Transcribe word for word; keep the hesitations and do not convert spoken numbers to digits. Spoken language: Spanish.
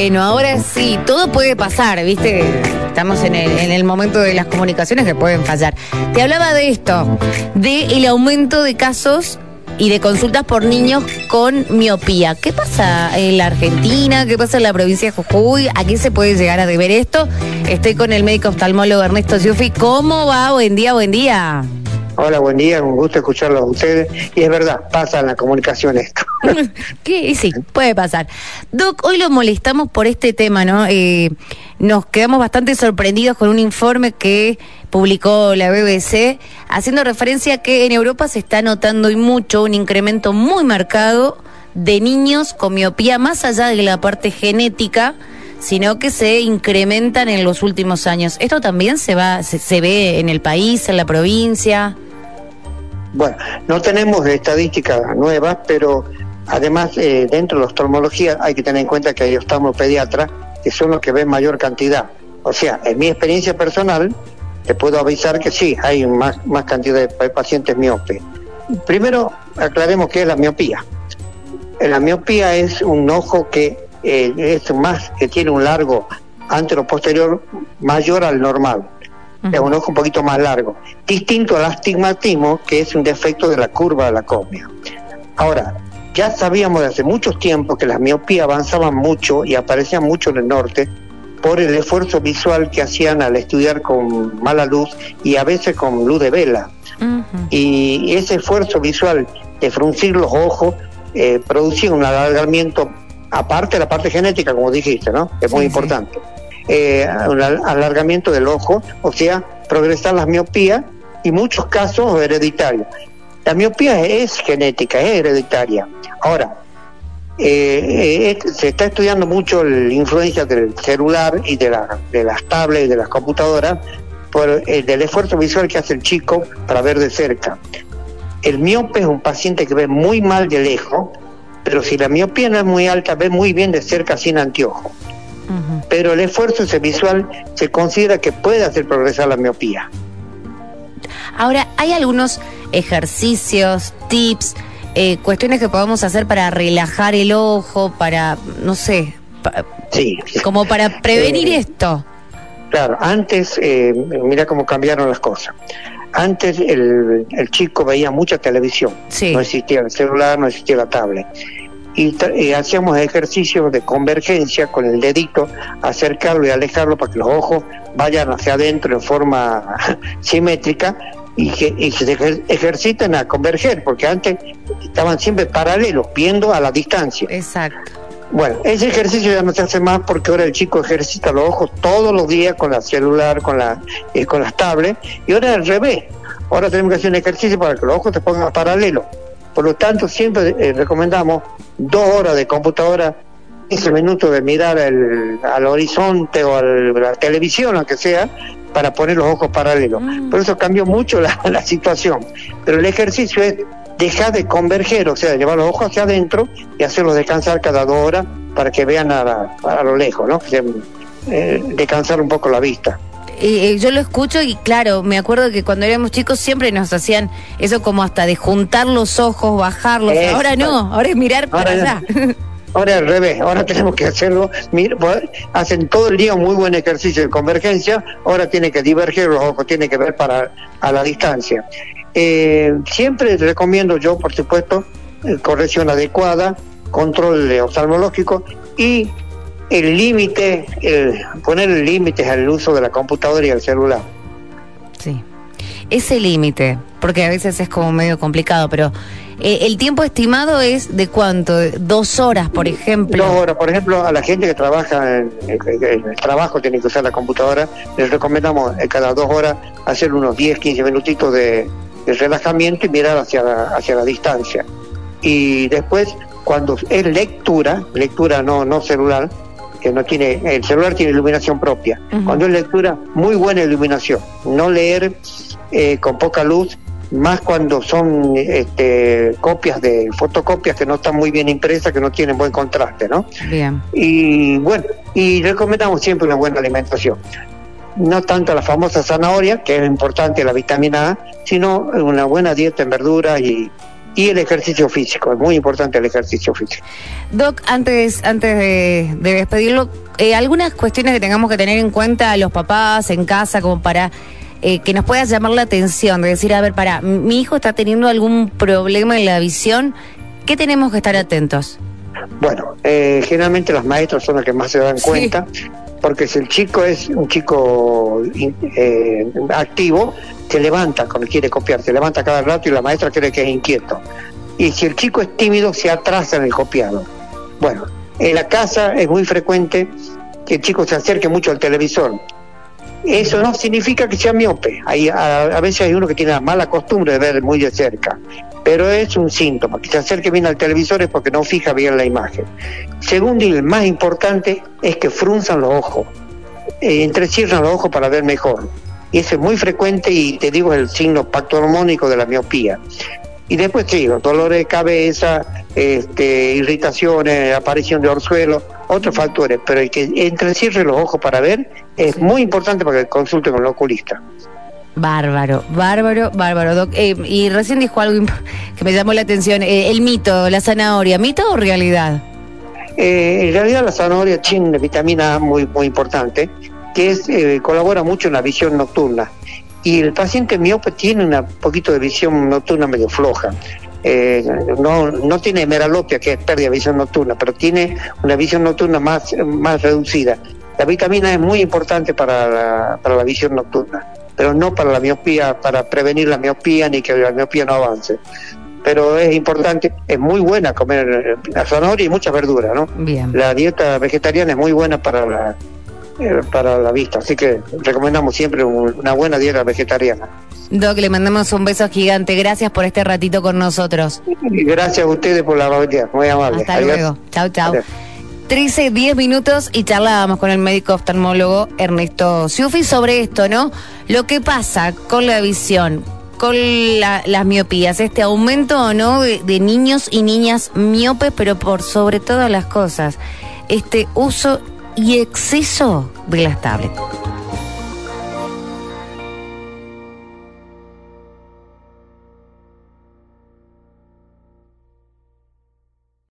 Bueno, ahora sí, todo puede pasar, ¿viste? Estamos en el, en el momento de las comunicaciones que pueden fallar. Te hablaba de esto, de el aumento de casos y de consultas por niños con miopía. ¿Qué pasa en la Argentina? ¿Qué pasa en la provincia de Jujuy? ¿A qué se puede llegar a deber esto? Estoy con el médico oftalmólogo Ernesto Ciuffi. ¿Cómo va? Buen día, buen día. Hola, buen día, un gusto escucharlo a ustedes. Y es verdad, pasa en la comunicación esto. ¿Qué? Sí, puede pasar. Doc, hoy lo molestamos por este tema, ¿no? Eh, nos quedamos bastante sorprendidos con un informe que publicó la B B C, haciendo referencia a que en Europa se está notando y mucho un incremento muy marcado de niños con miopía, más allá de la parte genética, sino que se incrementan en los últimos años. ¿Esto también se va, se, se ve en el país, en la provincia? Bueno, no tenemos estadísticas nuevas, pero además eh, dentro de la oftalmología hay que tener en cuenta que hay oftalmopediatras que son los que ven mayor cantidad. O sea, en mi experiencia personal, te puedo avisar que sí, hay más, más cantidad de pacientes miopes. Primero, aclaremos qué es la miopía. La miopía es un ojo que eh, es más, que tiene un largo antero-posterior mayor al normal. Uh-huh. Es un ojo un poquito más largo, distinto al astigmatismo, que es un defecto de la curva de la córnea. Ahora, ya sabíamos de hace muchos tiempos que las miopías avanzaban mucho y aparecían mucho en el norte por el esfuerzo visual que hacían al estudiar con mala luz y a veces con luz de vela. Uh-huh. Y ese esfuerzo visual de fruncir los ojos eh, producía un alargamiento, aparte de la parte genética, como dijiste, ¿no? Es muy sí, importante. Sí. Eh, un alargamiento del ojo, o sea, progresar las miopías y muchos casos hereditarios. La miopía es genética, es hereditaria. Ahora, eh, eh, se está estudiando mucho la influencia del celular y de, la, de las tablets y de las computadoras por el del esfuerzo visual que hace el chico para ver de cerca. El miope es un paciente que ve muy mal de lejos, pero si la miopía no es muy alta, ve muy bien de cerca sin anteojo. Uh-huh. Pero el esfuerzo ese visual se considera que puede hacer progresar la miopía. Ahora, ¿hay algunos ejercicios, tips, eh, cuestiones que podamos hacer para relajar el ojo, para, no sé, pa- sí, como para prevenir eh, esto? Claro, antes, eh, mira cómo cambiaron las cosas. Antes el, el chico veía mucha televisión, sí. No existía el celular, no existía la tablet. Y, y hacíamos ejercicios de convergencia con el dedito, acercarlo y alejarlo para que los ojos vayan hacia adentro en forma simétrica y que y se ejer, ejerciten a converger, porque antes estaban siempre paralelos, viendo a la distancia. Exacto. Bueno, ese ejercicio ya no se hace más porque ahora el chico ejercita los ojos todos los días con la celular, con, la, eh, con las tablets, y ahora al revés. Ahora tenemos que hacer un ejercicio para que los ojos se pongan paralelos. Por lo tanto, siempre eh, recomendamos dos horas de computadora, quince minutos de mirar el, al horizonte o a la televisión, aunque sea, para poner los ojos paralelos. Mm. Por eso cambió mucho la, la situación. Pero el ejercicio es dejar de converger, o sea, llevar los ojos hacia adentro y hacerlos descansar cada dos horas para que vean a, la, a lo lejos, ¿no? Que, eh, descansar un poco la vista. Eh, yo lo escucho y claro, me acuerdo que cuando éramos chicos siempre nos hacían eso como hasta de juntar los ojos, bajarlos. Es, ahora no, ahora es mirar para allá. Ahora al revés, ahora tenemos que hacerlo. Mir, hacen todo el día un muy buen ejercicio de convergencia, ahora tienen que diverger los ojos, tienen que ver para a la distancia. Eh, siempre recomiendo yo, por supuesto, eh, corrección adecuada, control oftalmológico y el límite, el, poner límites al uso de la computadora y el celular. Sí, ese límite, porque a veces es como medio complicado, pero eh, el tiempo estimado es de cuánto, dos horas, por ejemplo. Dos horas, por ejemplo, a la gente que trabaja en, en, en el trabajo tiene que usar la computadora, les recomendamos eh, cada dos horas hacer unos diez, quince minutitos de, de relajamiento y mirar hacia la, hacia la distancia. Y después, cuando es lectura, lectura no, no celular, que no tiene, el celular tiene iluminación propia. Uh-huh. Cuando es lectura, muy buena iluminación. No leer eh, con poca luz, más cuando son este, copias de fotocopias que no están muy bien impresas, que no tienen buen contraste, ¿no? Bien. Y bueno, y recomendamos siempre una buena alimentación. No tanto la famosa zanahoria, que es importante, la vitamina A, sino una buena dieta en verduras y y el ejercicio físico, es muy importante el ejercicio físico. Doc, antes, antes de, de despedirlo, eh, algunas cuestiones que tengamos que tener en cuenta los papás en casa como para eh, que nos pueda llamar la atención, de decir, a ver, para, mi hijo está teniendo algún problema en la visión, ¿qué tenemos que estar atentos? Bueno, eh, generalmente los maestros son los que más se dan cuenta, sí. Porque si el chico es un chico eh, activo, se levanta cuando quiere copiar, se levanta cada rato y la maestra cree que es inquieto. Y si el chico es tímido, se atrasa en el copiado. Bueno, en la casa es muy frecuente que el chico se acerque mucho al televisor. Eso no significa que sea miope. Hay, a, a veces hay uno que tiene la mala costumbre de ver muy de cerca, pero es un síntoma. Que se acerque bien al televisor es porque no fija bien la imagen. Segundo y el más importante es que frunzan los ojos, eh, entrecierran los ojos para ver mejor. Y eso es muy frecuente y te digo es el signo patognomónico de la miopía. Y después te digo, dolores de cabeza, este, irritaciones, aparición de orzuelo, otros factores, pero el que entrecierre los ojos para ver es muy importante para que consulte con el oculista. Bárbaro, bárbaro, bárbaro, Doc. Eh, y recién dijo algo que me llamó la atención, eh, el mito, la zanahoria, ¿mito o realidad? Eh, en realidad la zanahoria tiene una vitamina A muy, muy importante, que es eh, colabora mucho en la visión nocturna. Y el paciente miope tiene un poquito de visión nocturna medio floja. Eh, no, no tiene hemeralopia, que es pérdida de visión nocturna, pero tiene una visión nocturna más, más reducida. La vitamina es muy importante para la, para la visión nocturna, pero no para la miopía, para prevenir la miopía ni que la miopía no avance. Pero es importante, es muy buena comer la zanahoria y mucha verdura, ¿no? Bien. La dieta vegetariana es muy buena para la eh, para la vista, así que recomendamos siempre un, una buena dieta vegetariana. Doc, le mandamos un beso gigante, gracias por este ratito con nosotros. Y gracias a ustedes por la amabilidad, muy amable. Hasta Adiós. luego, chau chau. Adiós. trece, diez minutos y charlábamos con el médico oftalmólogo Ernesto Ciuffi sobre esto, ¿no? Lo que pasa con la visión, con la, las miopías, este aumento, ¿no? De, de niños y niñas miopes, pero por sobre todas las cosas, este uso y exceso de las tablets.